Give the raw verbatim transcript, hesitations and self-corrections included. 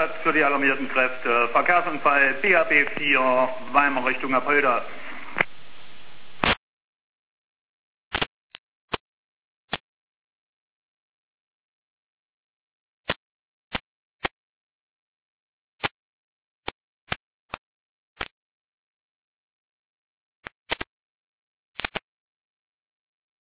Kontakt für die alarmierten Kräfte. Verkehrsunfall B A B vier, Weimar Richtung Apolda.